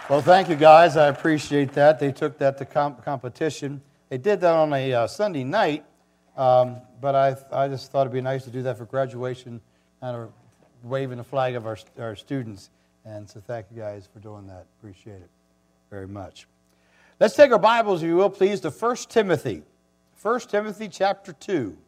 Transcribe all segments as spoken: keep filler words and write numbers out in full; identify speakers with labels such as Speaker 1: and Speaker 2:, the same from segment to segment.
Speaker 1: Well, thank you, guys. I appreciate that. They took that to comp- competition. They did that on a uh, Sunday night, um, but I I just thought it'd be nice to do that for graduation, kind of waving the flag of our our students. And so thank you guys for doing that. Appreciate it very much. Let's take our Bibles, if you will, please, to First Timothy. First Timothy chapter two.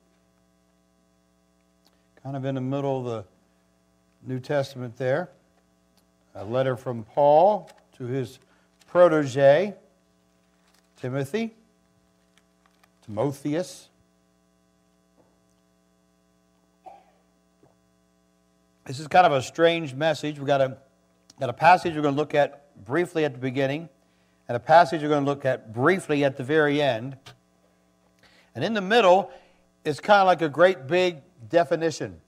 Speaker 1: Kind of in the middle of the New Testament there. A letter from Paul to his protege, Timothy, Timotheus. This is kind of a strange message. We've got a, got a passage we're going to look at briefly at the beginning, and a passage we're going to look at briefly at the very end. And in the middle, it's kind of like a great big definition.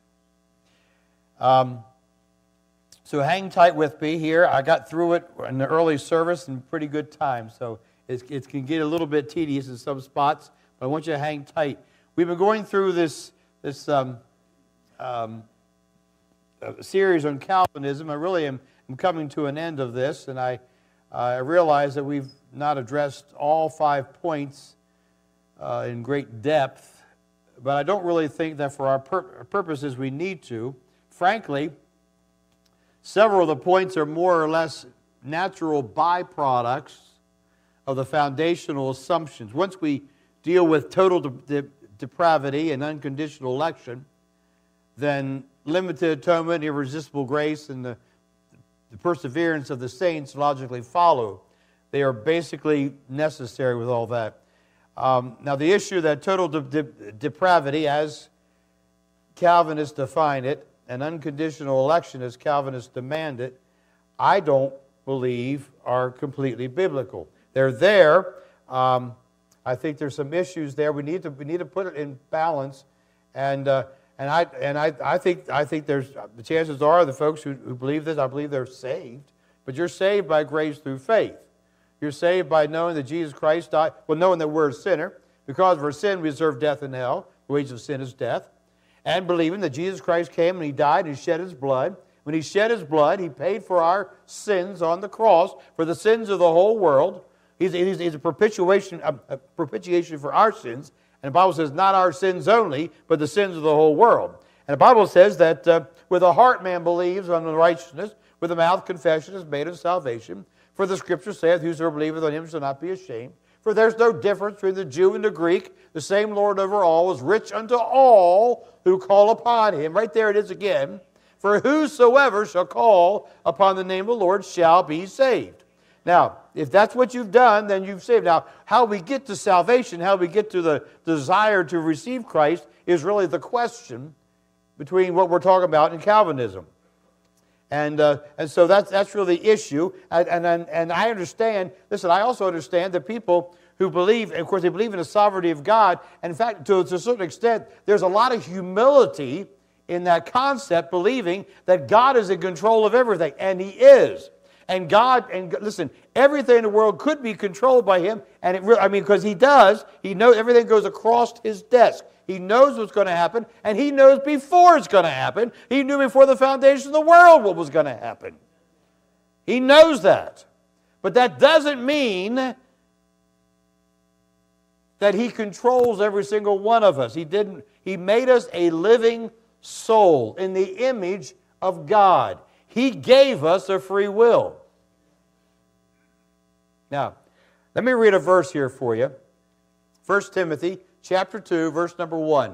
Speaker 1: Um, so hang tight with me here. I got through it in the early service in pretty good time, so it, it can get a little bit tedious in some spots, but I want you to hang tight. We've been going through this, this um, um, series on Calvinism. I really am, am coming to an end of this, and I, uh, I realize that we've not addressed all five points uh, in great depth, but I don't really think that for our pur- purposes we need to. Frankly, several of the points are more or less natural byproducts of the foundational assumptions. Once we deal with total de- de- depravity and unconditional election, then limited atonement, irresistible grace, and the, the perseverance of the saints logically follow. They are basically necessary with all that. Um, now, the issue that total de- de- depravity, as Calvinists define it, and unconditional election, as Calvinists demand it, I don't believe are completely biblical. They're there. Um, I think there's some issues there. We need to we need to put it in balance, and uh, and I and I I think I think there's the chances are the folks who, who believe this, I believe they're saved, but you're saved by grace through faith. You're saved by knowing that Jesus Christ died. Well, knowing that we're a sinner, because of our sin we deserve death in hell. The wages of sin is death. And believing that Jesus Christ came and He died and He shed His blood. When He shed His blood, He paid for our sins on the cross, for the sins of the whole world. He's, he's, he's a propitiation, a, a propitiation for our sins. And the Bible says not our sins only, but the sins of the whole world. And the Bible says that uh, with the heart man believes unto righteousness, with the mouth confession is made of salvation. For the Scripture saith, whosoever believeth on Him shall not be ashamed. For there's no difference between the Jew and the Greek. The same Lord over all is rich unto all who call upon Him. Right there it is again. For whosoever shall call upon the name of the Lord shall be saved. Now, if that's what you've done, then you've saved. Now, how we get to salvation, how we get to the desire to receive Christ is really the question between what we're talking about in Calvinism. And uh, and so that's that's really the issue. And, and and I understand. Listen, I also understand that people who believe, of course, they believe in the sovereignty of God. And in fact, to, to a certain extent, there's a lot of humility in that concept, believing that God is in control of everything, and He is. And God, and listen, everything in the world could be controlled by Him, and it really, I mean, because He does. He knows everything goes across His desk. He knows what's going to happen, and He knows before it's going to happen. He knew before the foundation of the world what was going to happen. He knows that. But that doesn't mean that He controls every single one of us. He didn't. He made us a living soul in the image of God. He gave us a free will. Now, let me read a verse here for you. First Timothy chapter two, verse number one.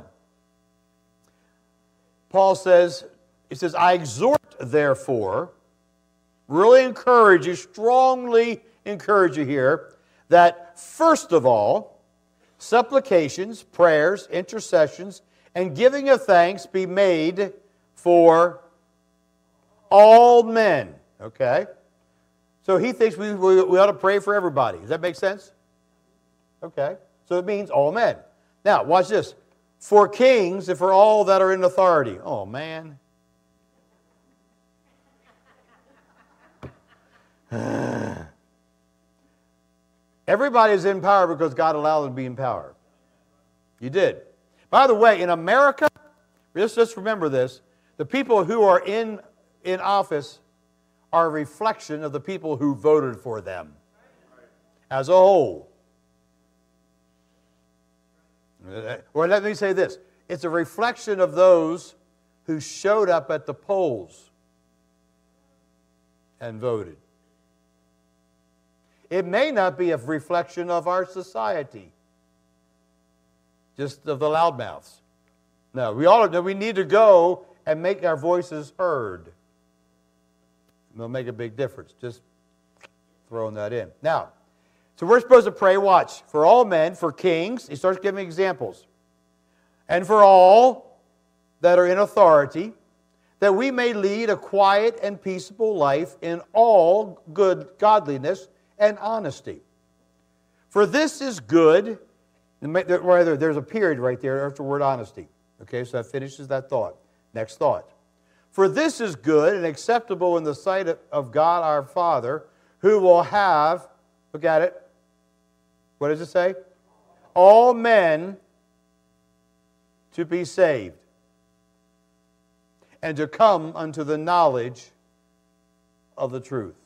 Speaker 1: Paul says, he says, I exhort, therefore, really encourage you, strongly encourage you here, that first of all, supplications, prayers, intercessions, and giving of thanks be made for all men. Okay? So he thinks we, we, we ought to pray for everybody. Does that make sense? Okay. So it means all men. Now, watch this. For kings and for all that are in authority. Oh, man. Everybody is in power because God allowed them to be in power. You did. By the way, in America, let's just remember this, the people who are in, in office are a reflection of the people who voted for them as a whole. Or let me say this. It's a reflection of those who showed up at the polls and voted. It may not be a reflection of our society, just of the loudmouths. No, we all we need to go and make our voices heard. It'll make a big difference. Just throwing that in. Now, so we're supposed to pray, watch, for all men, for kings. He starts giving examples. And for all that are in authority, that we may lead a quiet and peaceable life in all good godliness and honesty. For this is good. Rather, there's a period right there after the word honesty. Okay, so that finishes that thought. Next thought. For this is good and acceptable in the sight of God our Father, who will have, look at it, what does it say? All men to be saved and to come unto the knowledge of the truth.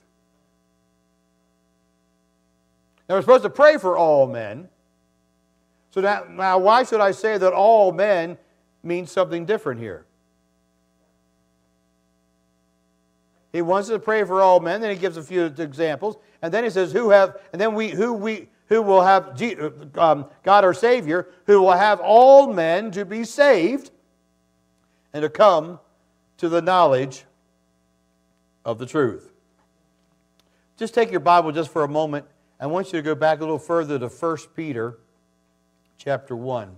Speaker 1: Now we're supposed to pray for all men. So now, now why should I say that all men means something different here? He wants us to pray for all men, then he gives a few examples, and then he says, "Who have?" And then we, who we, who will have um, God our Savior, who will have all men to be saved, and to come to the knowledge of the truth. Just take your Bible just for a moment. I want you to go back a little further to First Peter, chapter one.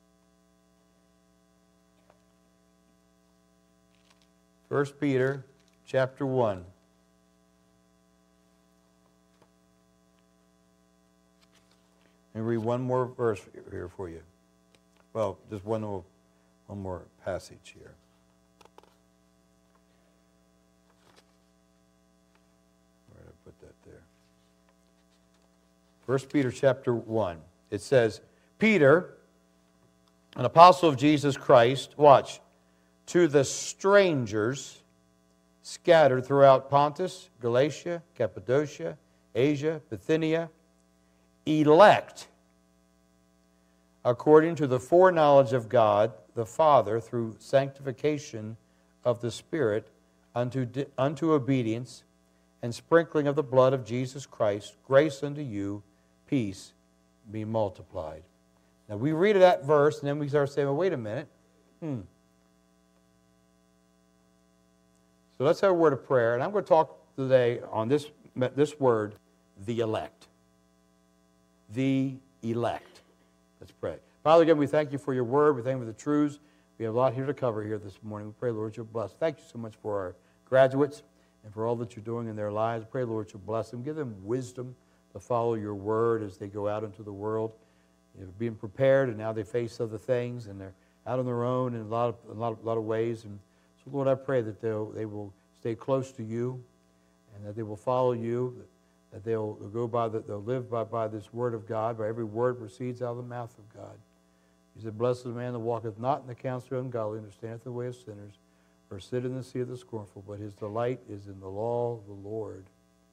Speaker 1: First Peter, chapter one. Let me read one more verse here for you. Well, just one more, one more passage here. Where did I put that there? First Peter chapter one. It says, Peter, an apostle of Jesus Christ, watch, to the strangers scattered throughout Pontus, Galatia, Cappadocia, Asia, Bithynia, elect according to the foreknowledge of God the Father through sanctification of the Spirit unto, unto obedience and sprinkling of the blood of Jesus Christ, grace unto you, peace be multiplied. Now we read that verse and then we start saying, well, wait a minute. Hmm. So let's have a word of prayer. And I'm going to talk today on this, this word, the elect. The elect. Let's pray. Father, again, we thank you for your word. We thank you for the truths. We have a lot here to cover here this morning. We pray, Lord, you'll bless. Thank you so much for our graduates and for all that you're doing in their lives. Pray, Lord, you'll bless them. Give them wisdom to follow your word as they go out into the world. They're being prepared, and now they face other things, and they're out on their own in a lot of, a lot of, a lot of ways. And so, Lord, I pray that they'll, they will stay close to you and that they will follow you, that they'll, they'll go by, the, they'll live by, by this word of God, by every word proceeds out of the mouth of God. He said, blessed is the man that walketh not in the counsel of ungodly, nor standeth in the way of sinners, or sitteth in the seat of the scornful, but his delight is in the law of the Lord.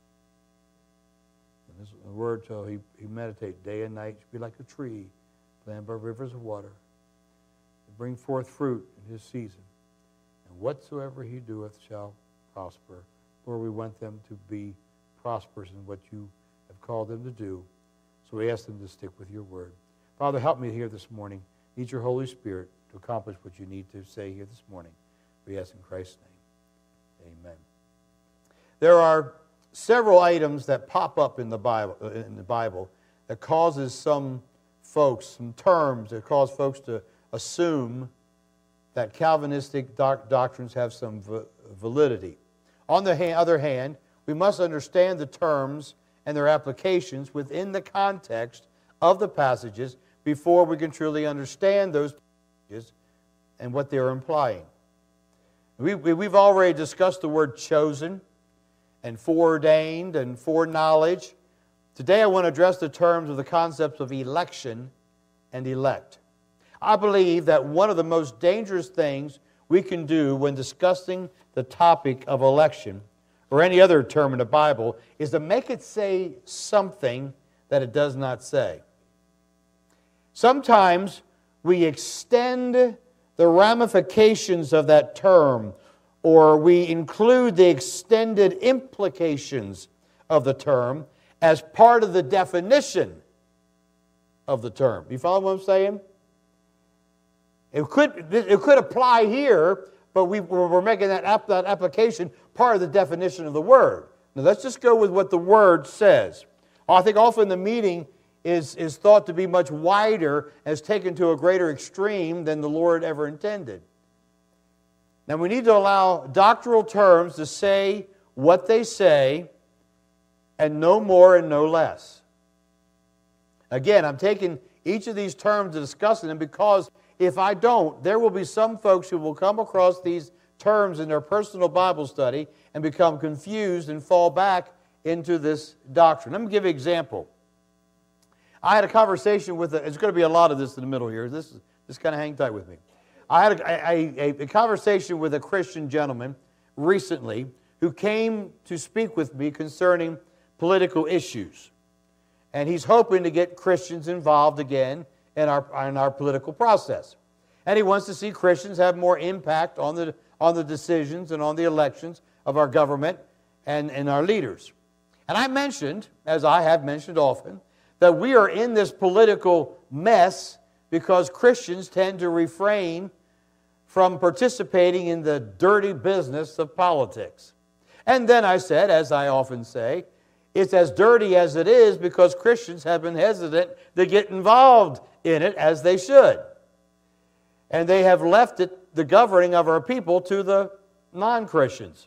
Speaker 1: And this the word shall he, he meditate day and night, be like a tree planted by rivers of water, and bring forth fruit in his season. And whatsoever he doeth shall prosper. Lord, we want them to be prosperous in what you have called them to do. So we ask them to stick with your word. Father, help me here this morning. Need your Holy Spirit to accomplish what you need to say here this morning. We ask in Christ's name. Amen. There are several items that pop up in the Bible, in the Bible that causes some folks, some terms that cause folks to assume that Calvinistic doc- doctrines have some v- validity. On the ha- other hand, we must understand the terms and their applications within the context of the passages before we can truly understand those passages and what they're implying. We, we, we've already discussed the word chosen and foreordained and foreknowledge. Today I want to address the terms of the concepts of election and elect. I believe that one of the most dangerous things we can do when discussing the topic of election or any other term in the Bible, is to make it say something that it does not say. Sometimes we extend the ramifications of that term, or we include the extended implications of the term as part of the definition of the term. You follow what I'm saying? It could, it could apply here, but we, we're making that, that application part of the definition of the word. Now let's just go with what the word says. I think often the meaning is, is thought to be much wider and is taken to a greater extreme than the Lord ever intended. Now we need to allow doctrinal terms to say what they say, and no more and no less. Again, I'm taking each of these terms and discussing them because if I don't, there will be some folks who will come across these terms in their personal Bible study and become confused and fall back into this doctrine. Let me give you an example. I had a conversation with, a, it's going to be a lot of this in the middle here. This is just kind of hang tight with me. I had a, a, a, a conversation with a Christian gentleman recently who came to speak with me concerning political issues. And he's hoping to get Christians involved again in our, in our political process. And he wants to see Christians have more impact on the, on the decisions and on the elections of our government and, and our leaders. And I mentioned, as I have mentioned often, that we are in this political mess because Christians tend to refrain from participating in the dirty business of politics. And then I said, as I often say, it's as dirty as it is because Christians have been hesitant to get involved in it as they should. And they have left it, the governing of our people, to the non-Christians.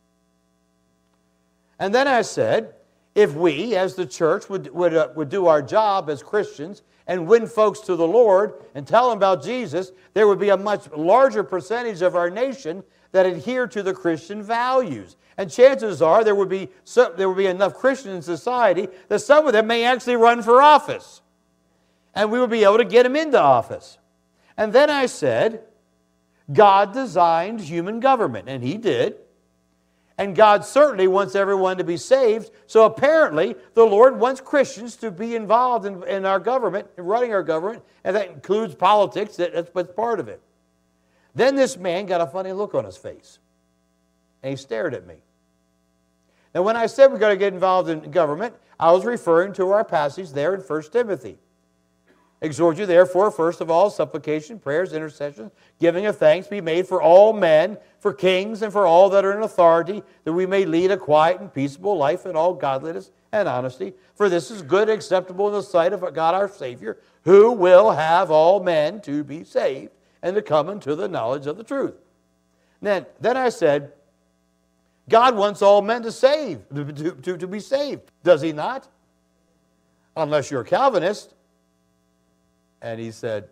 Speaker 1: And then I said, if we, as the church, would, would, uh, would do our job as Christians and win folks to the Lord and tell them about Jesus, there would be a much larger percentage of our nation that adhere to the Christian values. And chances are there would be so, there would be enough Christians in society that some of them may actually run for office. And we would be able to get them into office. And then I said, God designed human government, and He did. And God certainly wants everyone to be saved. So apparently, the Lord wants Christians to be involved in, in our government, in running our government, and that includes politics. That, that's, that's part of it. Then this man got a funny look on his face. And he stared at me. Now, when I said we're going to get involved in government, I was referring to our passage there in First Timothy. Exhort you, therefore, first of all, supplication, prayers, intercessions, giving of thanks be made for all men, for kings, and for all that are in authority, that we may lead a quiet and peaceable life in all godliness and honesty. For this is good and acceptable in the sight of God our Savior, who will have all men to be saved and to come into the knowledge of the truth. Then, then I said, God wants all men to save, to, to, to be saved. Does He not? Unless you're a Calvinist. And he said,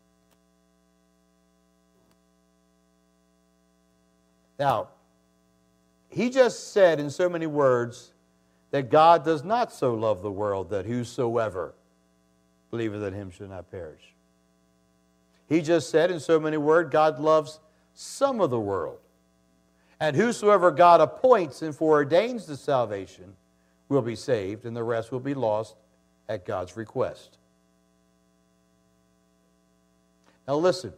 Speaker 1: now, he just said in so many words that God does not so love the world that whosoever believeth in Him should not perish. He just said in so many words, God loves some of the world. And whosoever God appoints and foreordains to salvation will be saved, and the rest will be lost at God's request. Now listen,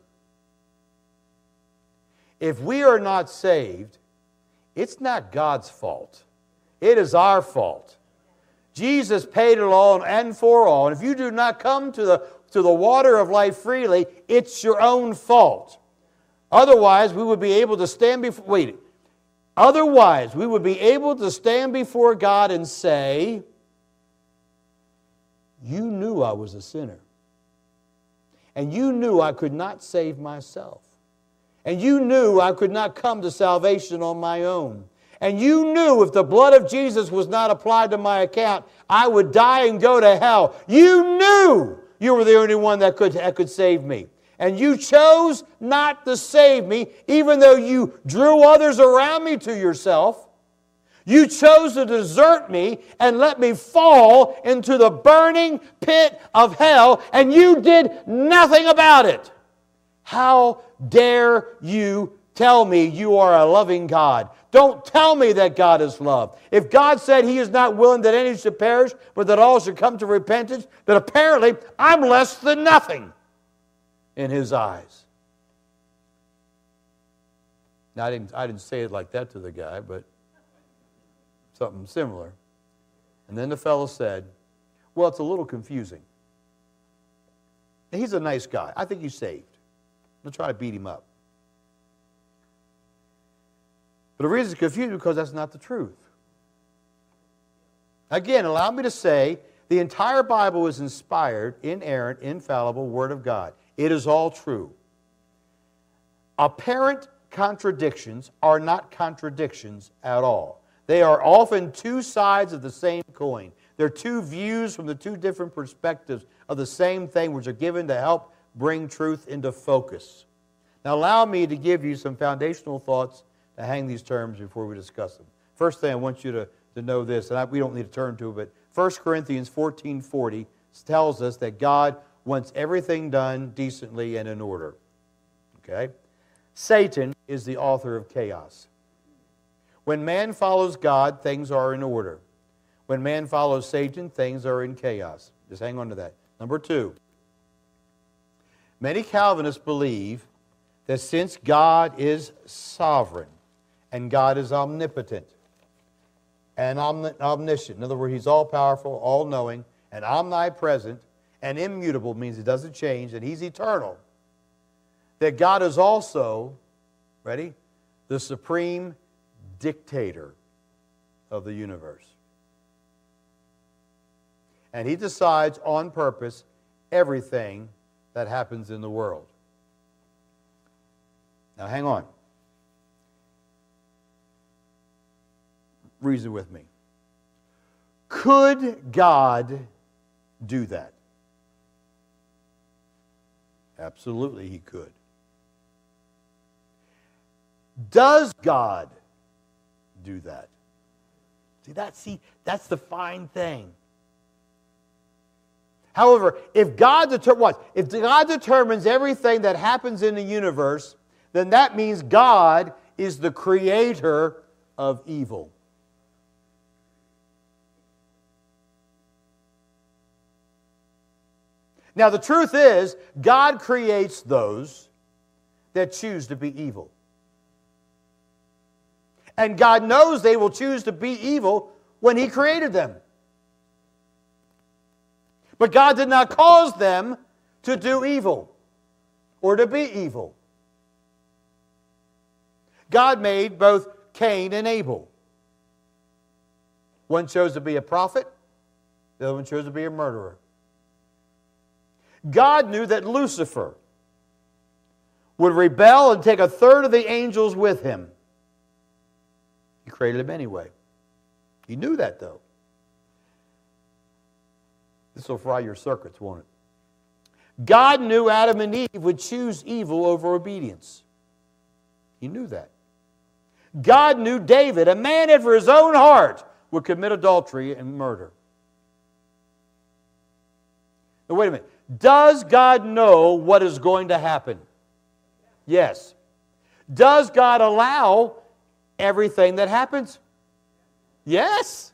Speaker 1: if we are not saved, it's not God's fault. It is our fault. Jesus paid it all and for all. And if you do not come to the, to the water of life freely, it's your own fault. Otherwise, we would be able to stand before, wait, otherwise, we would be able to stand before God and say, you knew I was a sinner. And you knew I could not save myself. And you knew I could not come to salvation on my own. And you knew if the blood of Jesus was not applied to my account, I would die and go to hell. You knew you were the only one that could, that could save me. And you chose not to save me, even though you drew others around me to yourself. You chose to desert me and let me fall into the burning pit of hell, and you did nothing about it. How dare you tell me you are a loving God? Don't tell me that God is love. If God said He is not willing that any should perish, but that all should come to repentance, then apparently I'm less than nothing in His eyes. Now, I didn't, I didn't say it like that to the guy, but something similar. And then the fellow said, well, it's a little confusing. He's a nice guy. I think he's saved. I'm going to try to beat him up. But the reason it's confusing is because that's not the truth. Again, allow me to say, the entire Bible is inspired, inerrant, infallible Word of God. It is all true. Apparent contradictions are not contradictions at all. They are often two sides of the same coin. They're two views from the two different perspectives of the same thing, which are given to help bring truth into focus. Now, allow me to give you some foundational thoughts to hang these terms before we discuss them. First thing, I want you to, to know this, and I, we don't need to turn to it, but First Corinthians fourteen forty tells us that God wants everything done decently and in order. Okay? Satan is the author of chaos. When man follows God, things are in order. When man follows Satan, things are in chaos. Just hang on to that. Number two, many Calvinists believe that since God is sovereign and God is omnipotent and omniscient, in other words, He's all-powerful, all-knowing, and omnipresent, and immutable means He doesn't change, and He's eternal, that God is also, ready, the supreme dictator of the universe. And He decides on purpose everything that happens in the world. Now hang on. Reason with me. Could God do that? Absolutely He could. Does God do that? See, that, see, that's the fine thing. However, if God, deter- what? if God determines everything that happens in the universe, then that means God is the creator of evil. Now, the truth is, God creates those that choose to be evil. And God knows they will choose to be evil when He created them. But God did not cause them to do evil or to be evil. God made both Cain and Abel. One chose to be a prophet, the other one chose to be a murderer. God knew that Lucifer would rebel and take a third of the angels with him. He created him anyway. He knew that, though. This will fry your circuits, won't it? God knew Adam and Eve would choose evil over obedience. He knew that. God knew David, a man after His own heart, would commit adultery and murder. Now, wait a minute. Does God know what is going to happen? Yes. Does God allow everything that happens? Yes.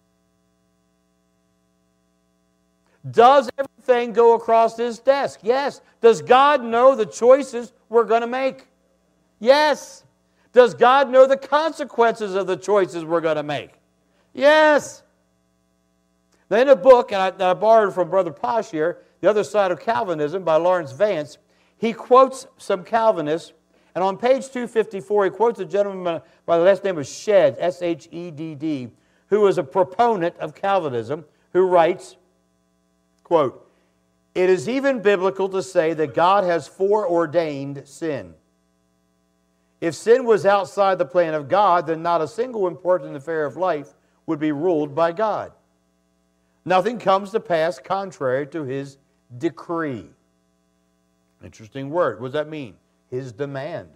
Speaker 1: Does everything go across His desk? Yes. Does God know the choices we're going to make? Yes. Does God know the consequences of the choices we're going to make? Yes. Then a book, and I, that I borrowed from Brother Posh here, The Other Side of Calvinism by Lawrence Vance, he quotes some Calvinists, and on page two fifty-four he quotes a gentleman by the last name of Shedd, S H E D D, who is a proponent of Calvinism, who writes, quote, "It is even biblical to say that God has foreordained sin. If sin was outside the plan of God, then not a single important affair of life would be ruled by God. Nothing comes to pass contrary to His decree." Interesting word. What does that mean? His demand.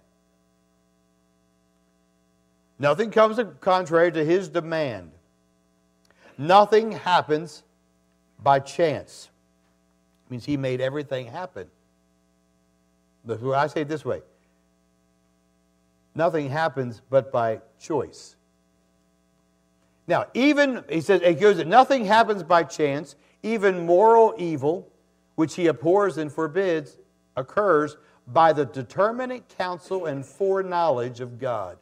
Speaker 1: Nothing comes contrary to His demand. Nothing happens by chance. It means He made everything happen. But I say it this way. nothing happens but by choice. Now, even, he says, it goes, nothing happens by chance, even moral evil, which he abhors and forbids, occurs by the determinate counsel and foreknowledge of God.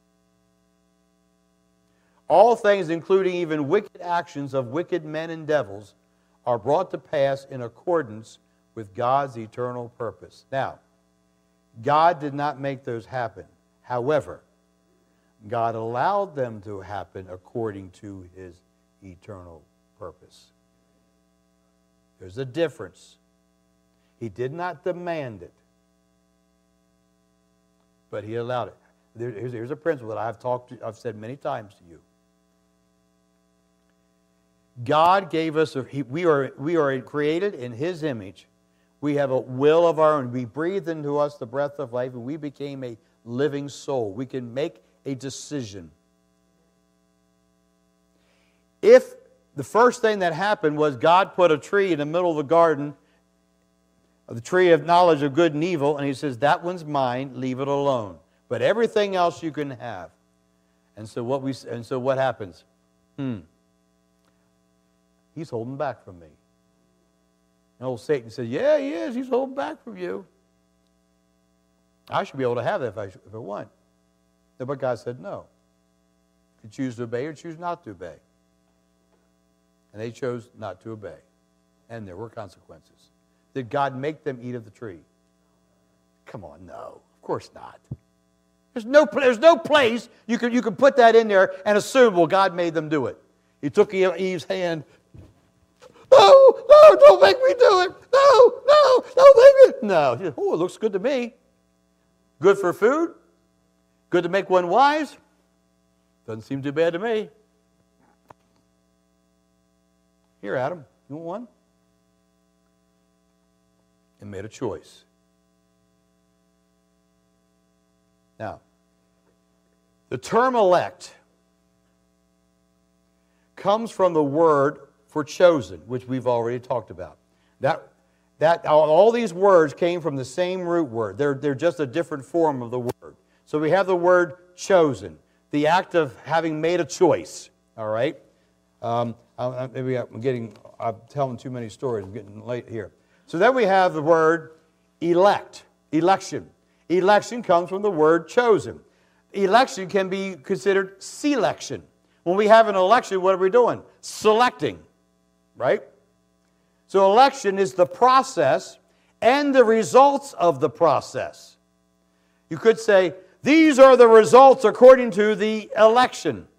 Speaker 1: All things, including even wicked actions of wicked men and devils, are brought to pass in accordance with God's eternal purpose. Now, God did not make those happen. However, God allowed them to happen according to His eternal purpose. There's a difference. He did not demand it, but He allowed it. There, here's, here's a principle that I've talked to, I've said many times to you. God gave us, a, he, we, are, we are created in His image. We have a will of our own. We breathed into us the breath of life, and we became a living soul. We can make a decision. If the first thing that happened was God put a tree in the middle of the garden, the tree of knowledge of good and evil, and He says, that one's mine, leave it alone. But everything else you can have. And so what we and so what happens? Hmm. He's holding back from me. And old Satan said, yeah, he is. He's holding back from you. I should be able to have that if I, if I want. But God said no. You choose to obey or choose not to obey. And they chose not to obey. And there were consequences. Did God make them eat of the tree? Come on, no. Of course not. There's no, there's no place you can, you can put that in there and assume, well, God made them do it. He took Eve's hand. No, no, don't make me do it. No, no, don't make me. No. Oh, it looks good to me. Good for food. Good to make one wise. Doesn't seem too bad to me. Here, Adam, you want one? And made a choice. Now, the term elect comes from the word for chosen, which we've already talked about. That, that, all these words came from the same root word. They're, they're just a different form of the word. So we have the word chosen, the act of having made a choice. All right? Um, I, maybe I'm getting, I'm telling too many stories. I'm getting late here. So then we have the word elect, election. Election comes from the word chosen. Election can be considered selection. When we have an election, what are we doing? Selecting, right? So election is the process and the results of the process. You could say, these are the results according to the election.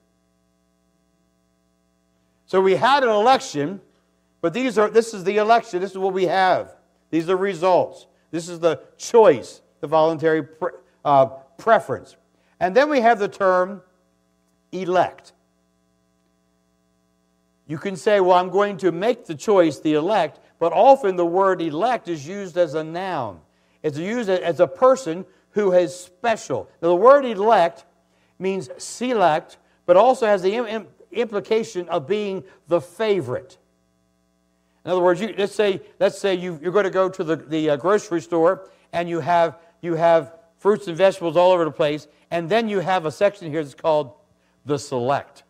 Speaker 1: So we had an election, but these are this is the election. This is what we have. These are the results. This is the choice, the voluntary pre, uh, preference. And then we have the term elect. You can say, well, I'm going to make the choice, the elect, but often the word elect is used as a noun. It's used as a person who is special. Now, the word elect means select, but also has the im- implication of being the favorite. In other words, you, let's say let's say you, you're going to go to the, the uh, grocery store and you have you have fruits and vegetables all over the place, and then you have a section here that's called the select.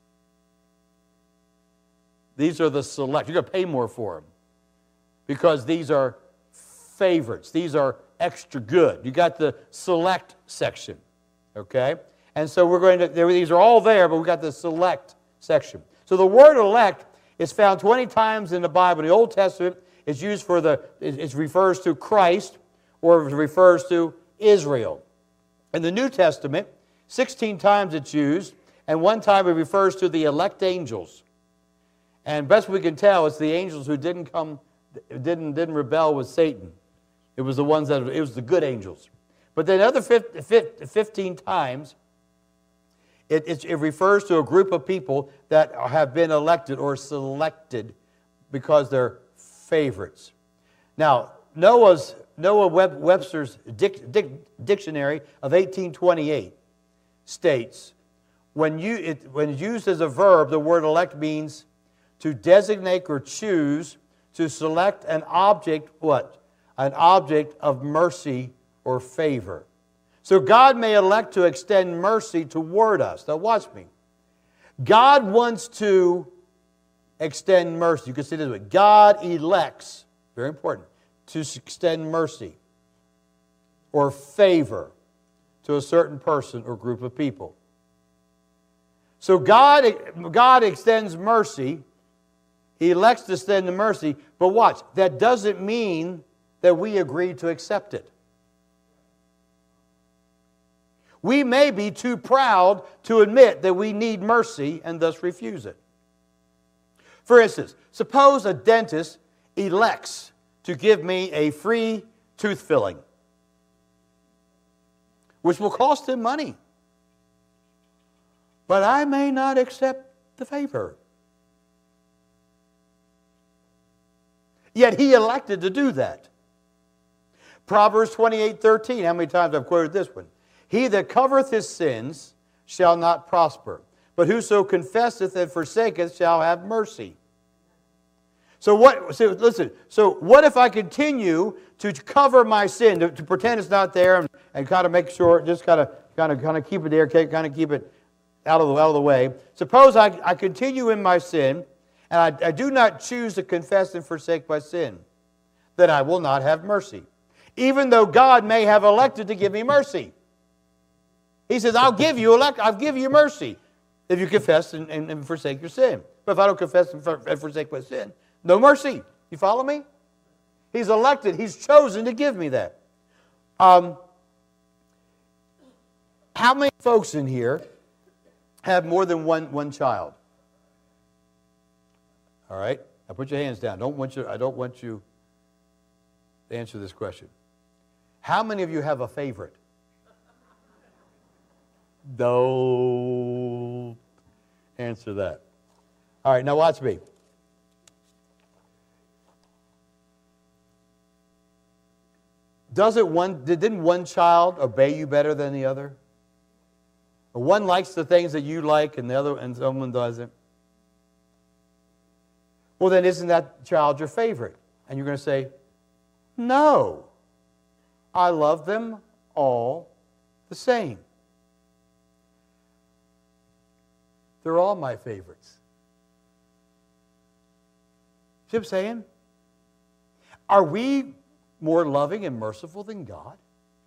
Speaker 1: These are the select. You're going to pay more for them because these are favorites. These are extra good. You got the select section, okay? And so we're going to, these are all there, but we got the select section. So the word elect is found twenty times in the Bible. In the Old Testament, it's used for the, it refers to Christ, or it refers to Israel. In the New Testament, sixteen times it's used, and one time it refers to the elect angels. And best we can tell, it's the angels who didn't come, didn't, didn't rebel with Satan. It was the ones that, it was the good angels. But then other fifteen times, it, it, it refers to a group of people that have been elected or selected because they're favorites. Now, Noah's, Noah Web, Webster's dic, dic, dictionary of eighteen twenty-eight states, when, you, it, when used as a verb, the word elect means to designate or choose, to select an object, what? An object of mercy or favor. So God may elect to extend mercy toward us. Now watch me. God wants to extend mercy. You can see this way. God elects, very important, to extend mercy or favor to a certain person or group of people. So God, God extends mercy. He elects to extend the mercy. But watch, that doesn't mean that we agree to accept it. We may be too proud to admit that we need mercy and thus refuse it. For instance, suppose a dentist elects to give me a free tooth filling, which will cost him money. But I may not accept the favor. Yet he elected to do that. Proverbs twenty-eight thirteen, how many times I've quoted this one? He that covereth his sins shall not prosper, but whoso confesseth and forsaketh shall have mercy. So what, so listen, so what if I continue to cover my sin, to, to pretend it's not there and, and kind of make sure, just kind of, kind of, kind of keep it there, kind of keep it out of the, out of the way. Suppose I, I continue in my sin, and I, I do not choose to confess and forsake my sin, then I will not have mercy. Even though God may have elected to give me mercy. He says, I'll give you elect, I'll give you mercy if you confess and, and, and forsake your sin. But if I don't confess and, for, and forsake my sin, no mercy. You follow me? He's elected. He's chosen to give me that. Um, how many folks in here have more than one, one child? All right. Now put your hands down. Don't want you, I don't want you to answer this question. How many of you have a favorite? Don't answer that. All right, now watch me. Doesn't one, didn't one child obey you better than the other? Or one likes the things that you like and the other, and someone doesn't? Well, then isn't that child your favorite? And you're going to say, no. I love them all the same. They're all my favorites. See what I'm saying? Are we more loving and merciful than God?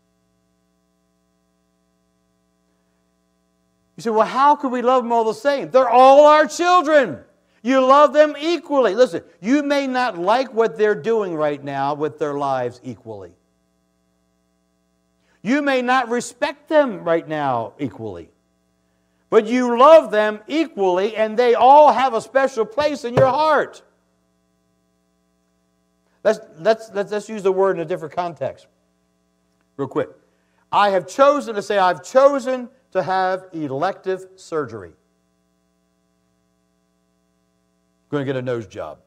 Speaker 1: You say, well, how can we love them all the same? They're all our children. You love them equally. Listen, you may not like what they're doing right now with their lives equally. You may not respect them right now equally. But you love them equally, and they all have a special place in your heart. Let's, let's, let's, let's use the word in a different context. Real quick. I have chosen to say, I've chosen to have elective surgery. I'm going to get a nose job.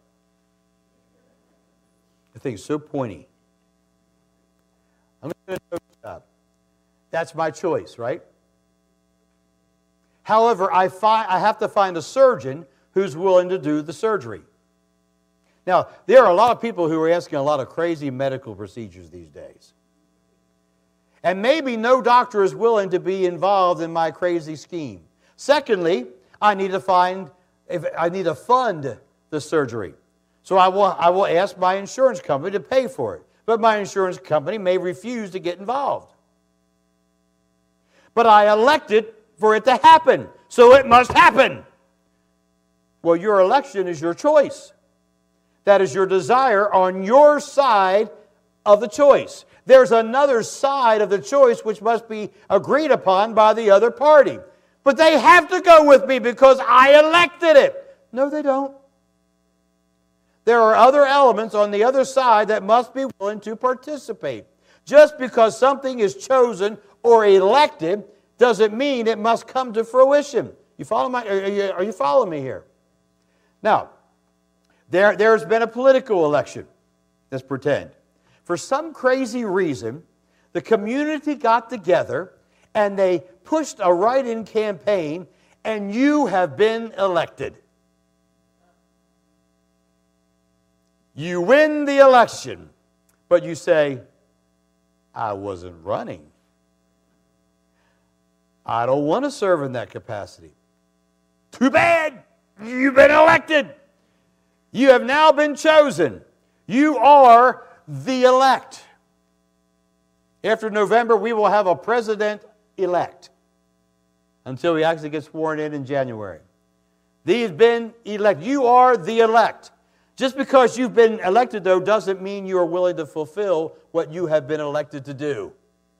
Speaker 1: The thing's so pointy. I'm going to get a nose job. That's my choice, right? However, I, find, I have to find a surgeon who's willing to do the surgery. Now, there are a lot of people who are asking a lot of crazy medical procedures these days. And maybe no doctor is willing to be involved in my crazy scheme. Secondly, I need to find, if I need to fund the surgery. So I will, I will ask my insurance company to pay for it. But my insurance company may refuse to get involved. But I elected for it to happen, so it must happen. Well, your election is your choice. That is your desire on your side of the choice. There's another side of the choice which must be agreed upon by the other party. But they have to go with me because I elected it. No, they don't. There are other elements on the other side that must be willing to participate. Just because something is chosen or elected doesn't mean it must come to fruition. You follow my, are you, are you following me here? Now, there, there's been a political election. Let's pretend. For some crazy reason, the community got together and they pushed a write-in campaign, and you have been elected. You win the election, but you say, I wasn't running. I don't want to serve in that capacity. Too bad. You've been elected. You have now been chosen. You are the elect. After November, we will have a president-elect until he actually gets sworn in in January. These been elected. You are the elect. Just because you've been elected, though, doesn't mean you are willing to fulfill what you have been elected to do.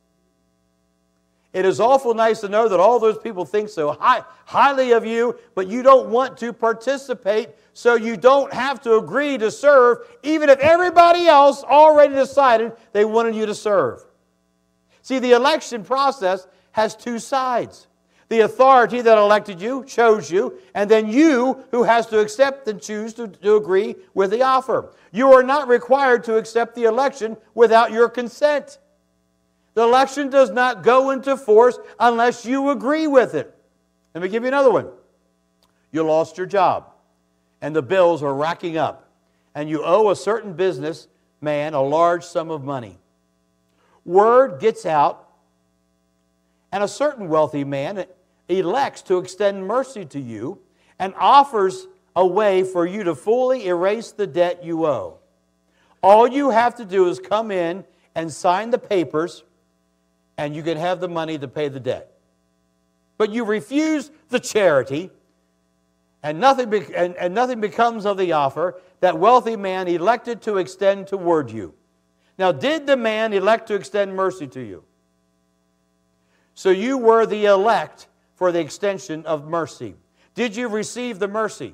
Speaker 1: It is awful nice to know that all those people think so high, highly of you, but you don't want to participate, so you don't have to agree to serve, even if everybody else already decided they wanted you to serve. See, the election process has two sides. The authority that elected you, chose you, and then you who has to accept and choose to, to agree with the offer. You are not required to accept the election without your consent. The election does not go into force unless you agree with it. Let me give you another one. You lost your job, and the bills are racking up, and you owe a certain businessman a large sum of money. Word gets out, and a certain wealthy man elects to extend mercy to you and offers a way for you to fully erase the debt you owe. All you have to do is come in and sign the papers, and you can have the money to pay the debt. But you refuse the charity, and nothing, be- and, and nothing becomes of the offer that wealthy man elected to extend toward you. Now, did the man elect to extend mercy to you? So you were the elect for the extension of mercy. Did you receive the mercy?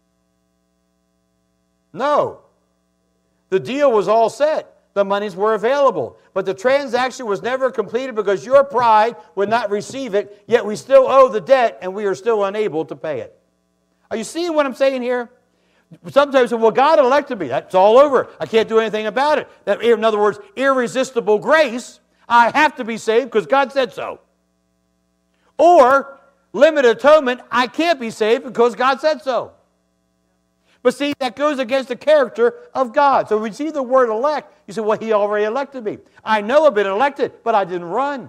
Speaker 1: No. The deal was all set. The monies were available. But the transaction was never completed because your pride would not receive it, yet we still owe the debt and we are still unable to pay it. Are you seeing what I'm saying here? Sometimes, well, God elected me. That's all over. I can't do anything about it. That, in other words, irresistible grace. I have to be saved because God said so. Or limited atonement. I can't be saved because God said so. But see, that goes against the character of God. So when we see the word elect, you say, well, He already elected me. I know I've been elected, but I didn't run.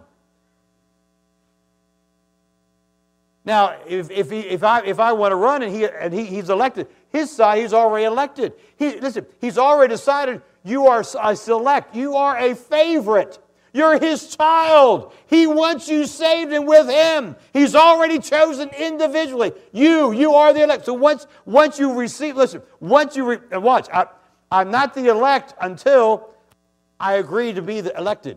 Speaker 1: Now, if, if, he, if, I, if I want to run and, he, and he, He's elected, His side, He's already elected. He, listen, He's already decided you are a select. You are a favorite. You're His child. He wants you saved and with Him. He's already chosen individually. You, you are the elect. So once, once you receive, listen, once you, re, and watch, I, I'm not the elect until I agree to be the elected.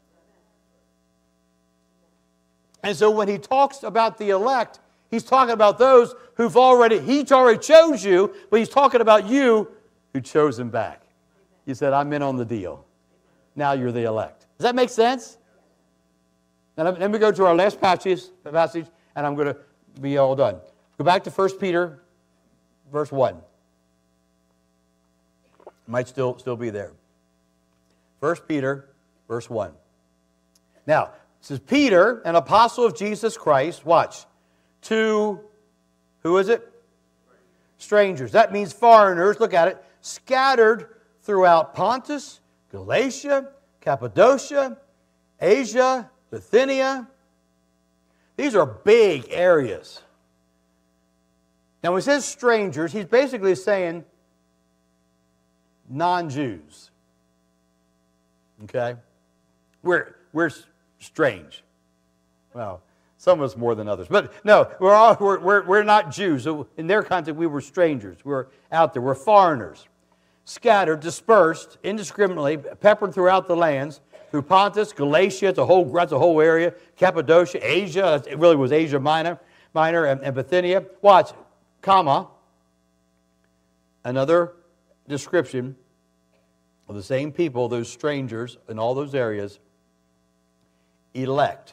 Speaker 1: And so when he talks about the elect, he's talking about those who've already, He's already chose you, but He's talking about you who chose Him back. You said, I'm in on the deal. Now you're the elect. Does that make sense? Now let me go to our last passage, passage and I'm going to be all done. Go back to First Peter, verse one. Might still, still be there. First Peter, verse one. Now, this is Peter, an apostle of Jesus Christ, watch, to, who is it? Strangers. That means foreigners, look at it, scattered throughout Pontus, Galatia, Cappadocia, Asia, Bithynia. These are big areas. Now, when he says strangers, he's basically saying non-Jews. Okay? We're, we're strange. Well, some of us more than others. But no, we're, all, we're, we're, we're not Jews. So in their context, we were strangers. We're out there. We're foreigners. Scattered, dispersed, indiscriminately, peppered throughout the lands, through Pontus, Galatia, it's a whole, that's a whole area, Cappadocia, Asia, it really was Asia Minor, Minor and, and Bithynia. Watch, comma, another description of the same people, those strangers in all those areas, elect,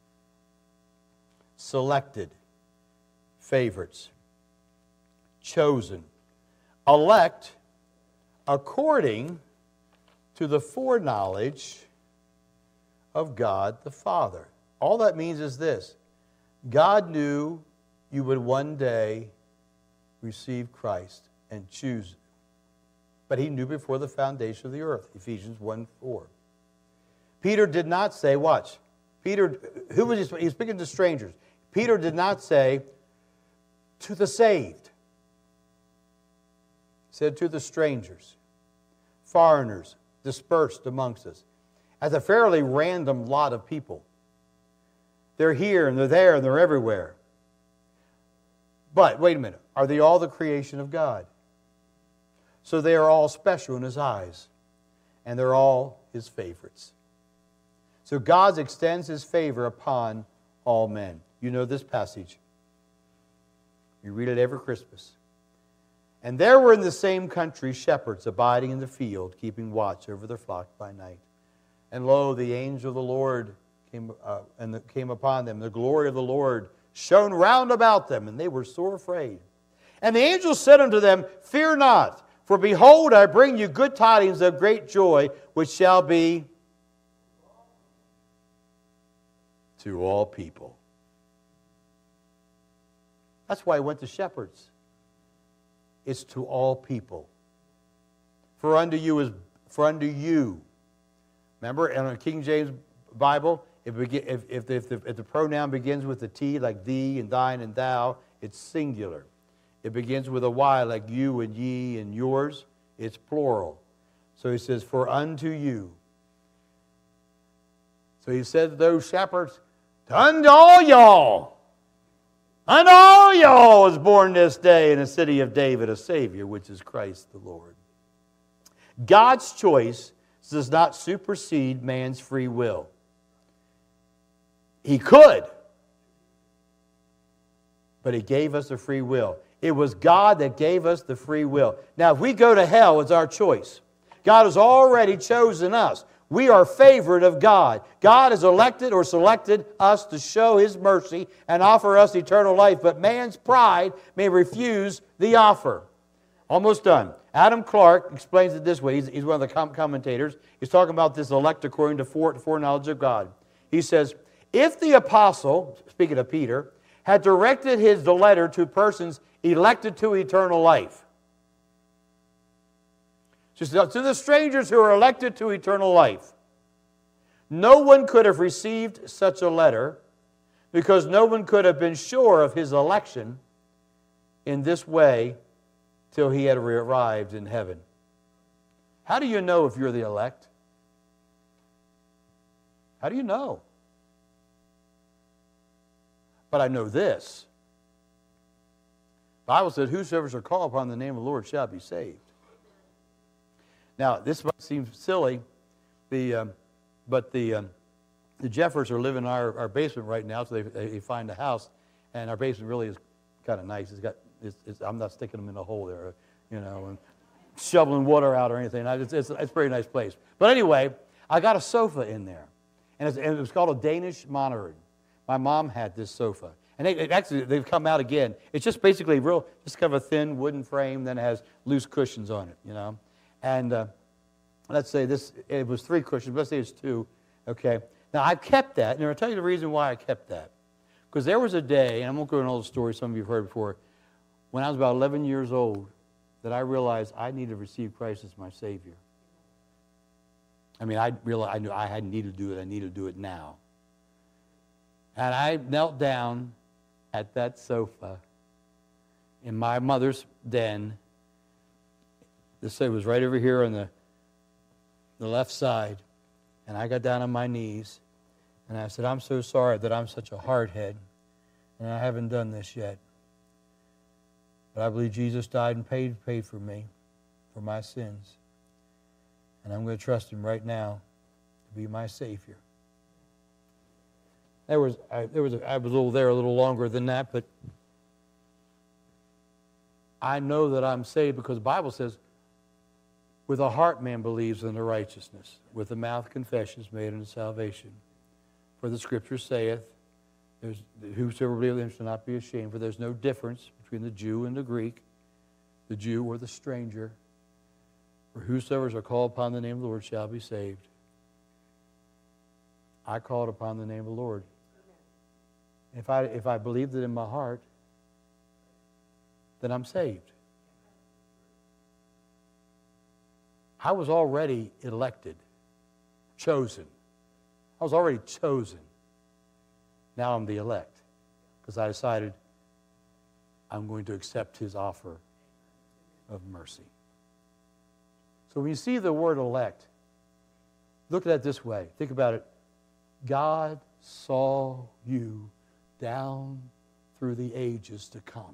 Speaker 1: selected, favorites, chosen, elect according to the foreknowledge of God the Father. All that means is this: God knew you would one day receive Christ and choose, but He knew before the foundation of the earth, Ephesians one four. Peter did not say, watch, Peter, who was he? He was speaking to strangers. Peter did not say, to the saved. He said, to the strangers, foreigners dispersed amongst us. As a fairly random lot of people. They're here and they're there and they're everywhere. But, wait a minute, are they all the creation of God? So they are all special in His eyes. And they're all His favorites. So God extends His favor upon all men. You know this passage. You read it every Christmas. And there were in the same country shepherds abiding in the field, keeping watch over their flock by night. And lo, the angel of the Lord came, uh, and the, came upon them. The glory of the Lord shone round about them, and they were sore afraid. And the angel said unto them, fear not, for behold, I bring you good tidings of great joy, which shall be to all people. That's why I went to shepherds. It's to all people. For unto you is, for unto you. Remember, in the King James Bible, if, if, if, the, if, the, if the pronoun begins with a T, like thee and thine and thou, it's singular. It begins with a Y, like you and ye and yours, it's plural. So he says, for unto you. So he said to those shepherds, unto all y'all. Unto all y'all is born this day in the city of David a Savior, which is Christ the Lord. God's choice does not supersede man's free will. He could, but He gave us a free will. It was God that gave us the free will. Now, if we go to hell, it's our choice. God has already chosen us. We are favored of God. God has elected or selected us to show His mercy and offer us eternal life, but man's pride may refuse the offer. Almost done. Adam Clarke explains it this way. He's, he's one of the com- commentators. He's talking about this elect according to fore, foreknowledge of God. He says, if the apostle, speaking of Peter, had directed his letter to persons elected to eternal life, just to the strangers who are elected to eternal life, no one could have received such a letter because no one could have been sure of his election in this way till he had arrived in heaven. How do you know if you're the elect? How do you know? But I know this. The Bible said, whosoever shall call upon the name of the Lord shall be saved. Now, this might seem silly, the, um, but the, um, the Jeffers are living in our, our basement right now, so they, they find a house, and our basement really is kind of nice. It's got, it's, it's, I'm not sticking them in a hole there, you know, and shoveling water out or anything. It's, it's, it's a pretty nice place. But anyway, I got a sofa in there, and, it's, and it was called a Danish monitoring. My mom had this sofa. And they, it actually, they've come out again. It's just basically real, just kind of a thin wooden frame, then it has loose cushions on it, you know. And uh, let's say this, it was three cushions, let's say it's two, okay. Now, I kept that, and I'll tell you the reason why I kept that. Because there was a day, and I won't go into all the stories some of you have heard before, when I was about eleven years old, that I realized I needed to receive Christ as my Savior. I mean, I realized I knew I hadn't needed to do it, I needed to do it now. And I knelt down at that sofa in my mother's den. The sofa was right over here on the, the left side. And I got down on my knees, and I said, I'm so sorry that I'm such a hardhead, and I haven't done this yet. But I believe Jesus died and paid, paid for me, for my sins. And I'm going to trust Him right now to be my Savior. There was, I, there was a, I was a little there a little longer than that, but I know that I'm saved because the Bible says, with the heart man believes in the righteousness, with the mouth confession is made unto salvation. For the Scripture saith, there's, whosoever believeth him shall not be ashamed, for there's no difference between the Jew and the Greek, the Jew or the stranger. For whosoever shall call upon the name of the Lord shall be saved. I called upon the name of the Lord. If I, if I believed it in my heart, then I'm saved. I was already elected, chosen. I was already chosen. Now I'm the elect because I decided I'm going to accept his offer of mercy. So when you see the word elect, look at it this way. Think about it. God saw you down through the ages to come.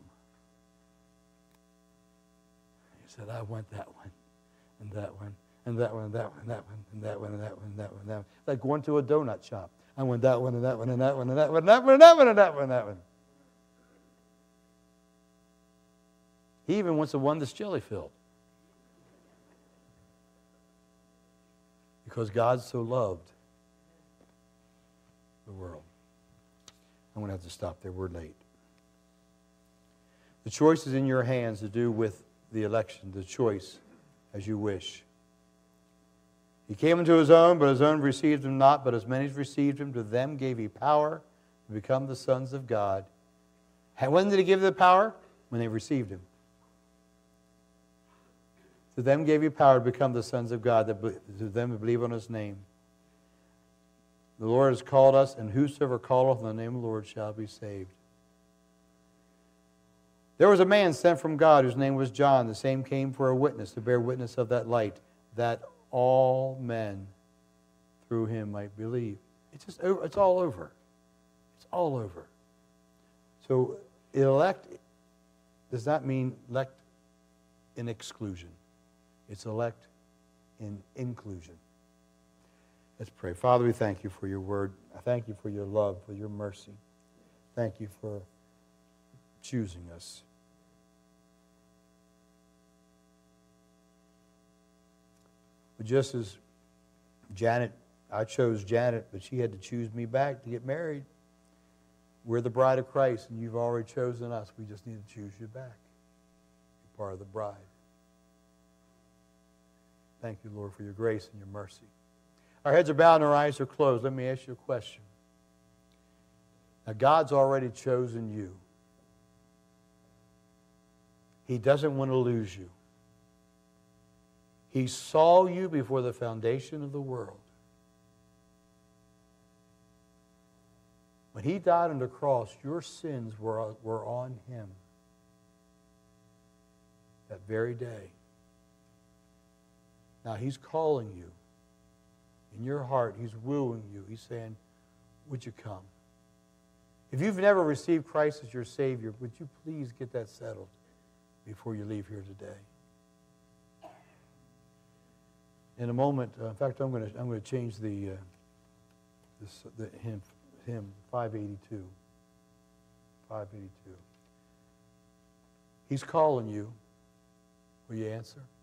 Speaker 1: He said, I want that one, and that one, and that one, and that one, and that one, and that one, and that one, and that one, and that one. It's like going to a donut shop. I want that one, and that one, and that one, and that one, and that one, and that one, and that one, and that one. He even wants the one that's jelly-filled. Because God so loved the world. I'm going to have to stop there. We're late. The choice is in your hands to do with the election, the choice as you wish. He came into his own, but his own received him not. But as many as received him, to them gave he power to become the sons of God. And when did he give the power? When they received him. To them gave he power to become the sons of God, to them who believe on his name. The Lord has called us, and whosoever calleth on the name of the Lord shall be saved. There was a man sent from God whose name was John. The same came for a witness, to bear witness of that light, that all men through him might believe. It's just over, it's all over. It's all over. So elect does not mean elect in exclusion. It's elect in inclusion. Let's pray. Father, we thank you for your word. I thank you for your love, for your mercy. Thank you for choosing us. But just as Janet, I chose Janet, but she had to choose me back to get married. We're the bride of Christ, and you've already chosen us. We just need to choose you back. You're part of the bride. Thank you, Lord, for your grace and your mercy. Our heads are bowed and our eyes are closed. Let me ask you a question. Now, God's already chosen you. He doesn't want to lose you. He saw you before the foundation of the world. When he died on the cross, your sins were, were on him that very day. Now he's calling you. In your heart, he's wooing you. He's saying, would you come? If you've never received Christ as your Savior, would you please get that settled before you leave here today? In a moment, uh, in fact, I'm going to I'm going to change the uh, this, the hymn hymn five eighty-two. five eighty-two. He's calling you. Will you answer?